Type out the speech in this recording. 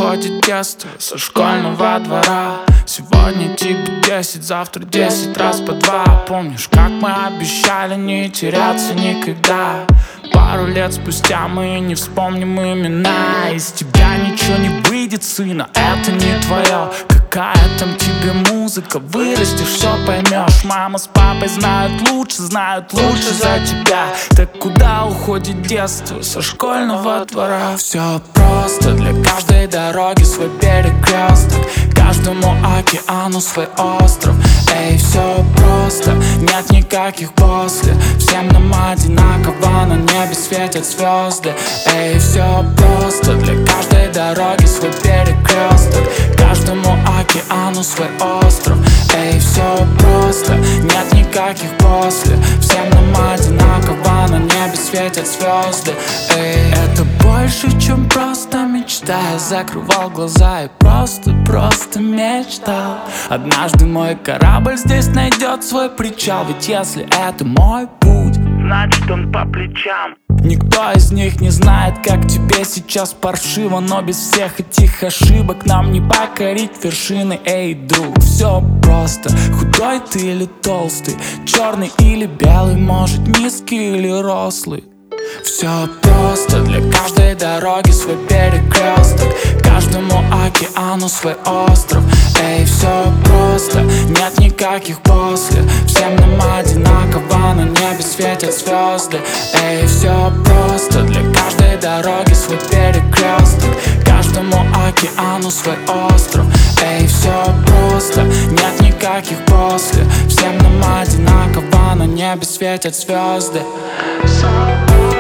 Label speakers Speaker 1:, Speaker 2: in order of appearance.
Speaker 1: уходит детство со школьного двора. Сегодня тебе 10, завтра 10 раз по 2. Помнишь, как мы обещали не теряться никогда? Пару лет спустя мы не вспомним имена. Из тебя ничего не выйдет, сына, это не твое. Какая там тебе музыка, вырастешь, все поймешь. Мама с папой знают лучше за тебя. Так куда уходит детство со школьного двора? Все просто, для каждой дороги свой перекресток, каждому океану свой остров. Эй, все просто, нет никаких после. Всем нам одинаково, на небе светят звезды. Эй, все просто, для каждой дороги свой перекресток, каждому океану свой остров. Эй, все просто, нет никаких после. Всем нам одинаково, на небе светят звезды. Эй, это больше, чем просто мечта. Я закрывал глаза и просто мечтал. Однажды мой корабль здесь найдет свой причал. Ведь если это мой путь, значит он по плечам. Никто из них не знает, как тебе сейчас паршиво, но без всех этих ошибок нам не покорить вершины. Эй, друг, все просто. Худой ты или толстый, черный или белый, может низкий или рослый. Все просто, для каждой дороги свой перекресток, каждому океану свой остров. Эй, все просто, нет никаких после. Всем нам одинаково, на небе светят звезды. Эй, все просто, для каждой дороги свой перекресток, каждому океану свой остров. Эй, все просто, нет никаких после. Всем нам одинаково, на небе светят звезды.